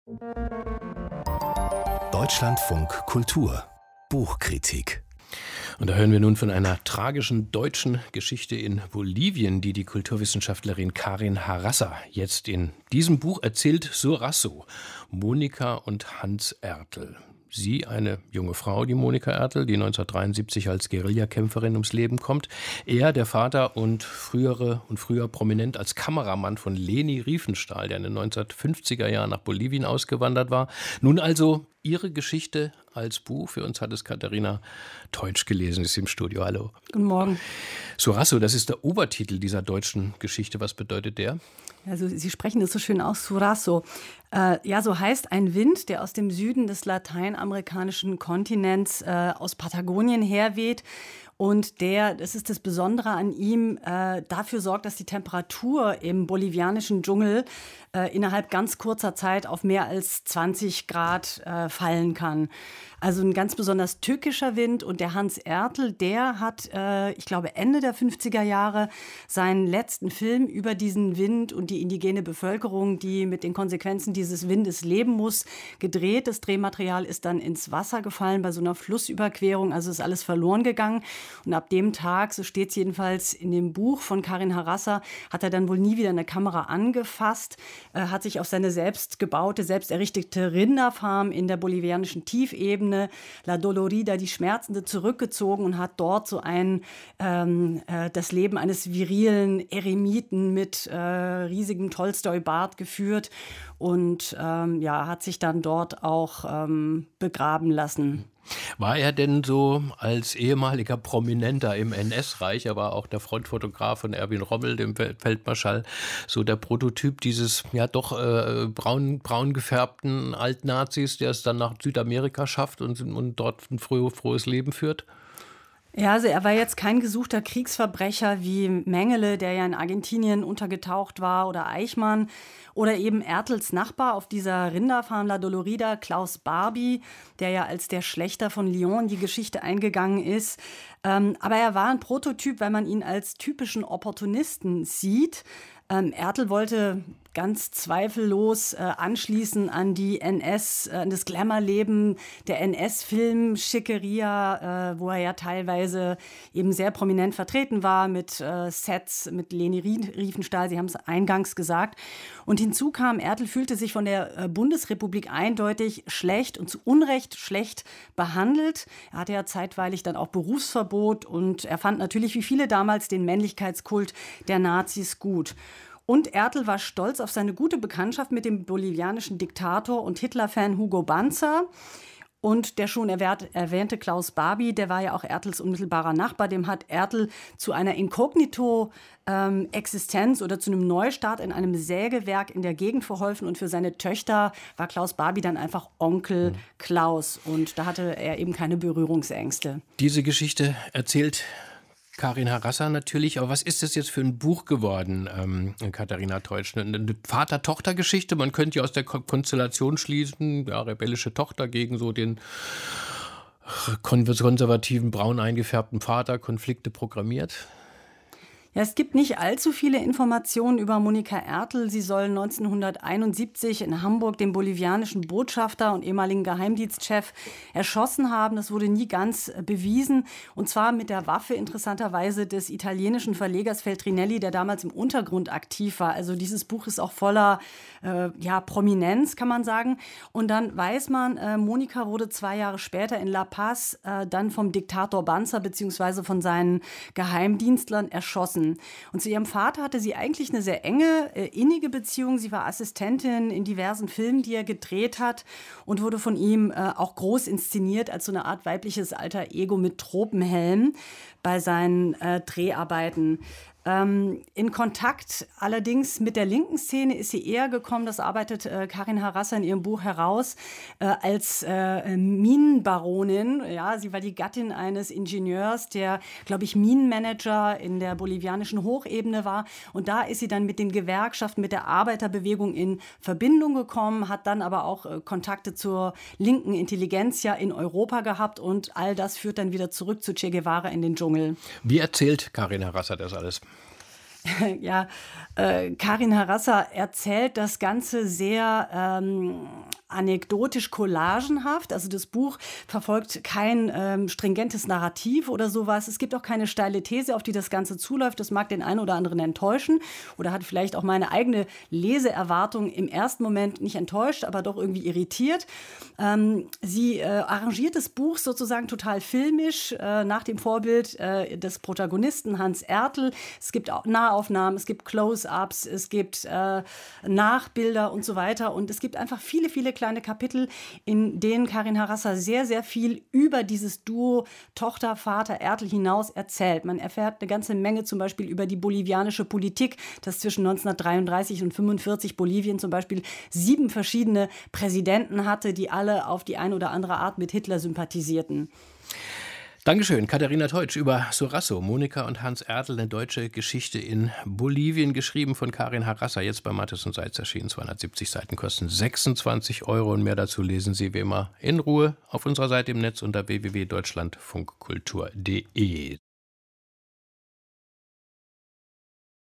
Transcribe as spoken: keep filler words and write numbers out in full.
Deutschlandfunk Kultur Buchkritik. Und da hören wir nun von einer tragischen deutschen Geschichte in Bolivien, die die Kulturwissenschaftlerin Karin Harrasser jetzt in diesem Buch erzählt. Sorazo, Monika und Hans Ertl. Sie, eine junge Frau, die Monika Ertl, die neunzehnhundertdreiundsiebzig als Guerillakämpferin ums Leben kommt. Er, der Vater und frühere und früher prominent als Kameramann von Leni Riefenstahl, der in den neunzehnhundertfünfziger Jahren nach Bolivien ausgewandert war. Nun also ihre Geschichte als Buch. Für uns hat es Katharina Teutsch gelesen, ist im Studio. Hallo. Guten Morgen. Sorazo, das ist der Obertitel dieser deutschen Geschichte. Was bedeutet der? Also Sie sprechen das so schön aus, Sorazo. Äh, ja, so heißt ein Wind, der aus dem Süden des lateinamerikanischen Kontinents äh, aus Patagonien herweht. Und der, das ist das Besondere an ihm, äh, dafür sorgt, dass die Temperatur im bolivianischen Dschungel äh, innerhalb ganz kurzer Zeit auf mehr als zwanzig Grad äh, fallen kann. Also ein ganz besonders tückischer Wind. Und der Hans Ertl, der hat, äh, ich glaube, Ende der fünfziger Jahre seinen letzten Film über diesen Wind und die indigene Bevölkerung, die mit den Konsequenzen dieses Windes leben muss, gedreht. Das Drehmaterial ist dann ins Wasser gefallen bei so einer Flussüberquerung. Also ist alles verloren gegangen. Und ab dem Tag, so steht es jedenfalls in dem Buch von Karin Harrasser, hat er dann wohl nie wieder eine Kamera angefasst, äh, hat sich auf seine selbst gebaute, selbst errichtete Rinderfarm in der bolivianischen Tiefebene, La Dolorida, die Schmerzende, zurückgezogen und hat dort so ein, ähm, äh, das Leben eines virilen Eremiten mit äh, riesigem Tolstoi-Bart geführt und ähm, ja, hat sich dann dort auch ähm, begraben lassen. War er denn so als ehemaliger Prominenter im N S-Reich, er war auch der Frontfotograf von Erwin Rommel, dem Feldmarschall, so der Prototyp dieses ja doch äh, braun, braun gefärbten Altnazis, der es dann nach Südamerika schafft und, und dort ein froh, frohes Leben führt? Ja, also er war jetzt kein gesuchter Kriegsverbrecher wie Mengele, der ja in Argentinien untergetaucht war, oder Eichmann. Oder eben Ertls Nachbar auf dieser Rinderfarm La Dolorida, Klaus Barbie, der ja als der Schlächter von Lyon in die Geschichte eingegangen ist. Ähm, aber er war ein Prototyp, weil man ihn als typischen Opportunisten sieht. Ähm, Ertl wollte ganz zweifellos äh, anschließen an die N S, äh, an das Glamour-Leben der N S-Film-Schickeria, äh, wo er ja teilweise eben sehr prominent vertreten war mit äh, Sets, mit Leni Riefenstahl, Sie haben es eingangs gesagt. Und hinzu kam, Ertl fühlte sich von der äh, Bundesrepublik eindeutig schlecht und zu Unrecht schlecht behandelt. Er hatte ja zeitweilig dann auch Berufsverbot und er fand natürlich wie viele damals den Männlichkeitskult der Nazis gut. Und Ertl war stolz auf seine gute Bekanntschaft mit dem bolivianischen Diktator und Hitler-Fan Hugo Banzer. Und der schon erwähnte Klaus Barbie, der war ja auch Ertls unmittelbarer Nachbar, dem hat Ertl zu einer Inkognito-Existenz ähm, oder zu einem Neustart in einem Sägewerk in der Gegend verholfen. Und für seine Töchter war Klaus Barbie dann einfach Onkel mhm. Klaus. Und da hatte er eben keine Berührungsängste. Diese Geschichte erzählt Karin Harrasser natürlich, aber was ist das jetzt für ein Buch geworden, ähm, Katharina Teutsch? Eine Vater-Tochter-Geschichte, man könnte ja aus der Konstellation schließen, ja, rebellische Tochter gegen so den konservativen, braun eingefärbten Vater, Konflikte programmiert. Ja, es gibt nicht allzu viele Informationen über Monika Ertl. Sie soll neunzehnhunderteinundsiebzig in Hamburg den bolivianischen Botschafter und ehemaligen Geheimdienstchef erschossen haben. Das wurde nie ganz bewiesen. Und zwar mit der Waffe interessanterweise des italienischen Verlegers Feltrinelli, der damals im Untergrund aktiv war. Also dieses Buch ist auch voller äh, ja, Prominenz, kann man sagen. Und dann weiß man, äh, Monika wurde zwei Jahre später in La Paz äh, dann vom Diktator Banzer bzw. von seinen Geheimdienstlern erschossen. Und zu ihrem Vater hatte sie eigentlich eine sehr enge, äh, innige Beziehung. Sie war Assistentin in diversen Filmen, die er gedreht hat und wurde von ihm äh, auch groß inszeniert als so eine Art weibliches Alter Ego mit Tropenhelm bei seinen äh, Dreharbeiten. Ähm, in Kontakt allerdings mit der linken Szene ist sie eher gekommen, das arbeitet äh, Karin Harrasser in ihrem Buch heraus, äh, als äh, Minenbaronin. Ja, sie war die Gattin eines Ingenieurs, der, glaube ich, Minenmanager in der bolivianischen Hochebene war. Und da ist sie dann mit den Gewerkschaften, mit der Arbeiterbewegung in Verbindung gekommen, hat dann aber auch äh, Kontakte zur linken Intelligenzia in Europa gehabt und all das führt dann wieder zurück zu Che Guevara in den Dschungel. Wie erzählt Karin Harrasser das alles? Ja, äh, Karin Harrasser erzählt das Ganze sehr ähm, anekdotisch collagenhaft. Also das Buch verfolgt kein ähm, stringentes Narrativ oder sowas. Es gibt auch keine steile These, auf die das Ganze zuläuft. Das mag den einen oder anderen enttäuschen oder hat vielleicht auch meine eigene Leseerwartung im ersten Moment nicht enttäuscht, aber doch irgendwie irritiert. Ähm, sie äh, arrangiert das Buch sozusagen total filmisch, äh, nach dem Vorbild äh, des Protagonisten Hans Ertl. Es gibt auch Nahaufnahmen, es gibt Close-ups, es gibt äh, Nachbilder und so weiter. Und es gibt einfach viele, viele kleine Kapitel, in denen Karin Harrasser sehr, sehr viel über dieses Duo Tochter, Vater, Ertl hinaus erzählt. Man erfährt eine ganze Menge zum Beispiel über die bolivianische Politik, dass zwischen neunzehnhundertdreiunddreißig und fünfundvierzig Bolivien zum Beispiel sieben verschiedene Präsidenten hatte, die alle auf die eine oder andere Art mit Hitler sympathisierten. Dankeschön, Katharina Teutsch über Sorasso, Monika und Hans Ertl, eine deutsche Geschichte in Bolivien, geschrieben von Karin Harrasser, jetzt bei Mattes und Seitz erschienen, zweihundertsiebzig Seiten, kosten sechsundzwanzig Euro und mehr dazu lesen Sie wie immer in Ruhe auf unserer Seite im Netz unter w w w punkt deutschlandfunkkultur punkt de.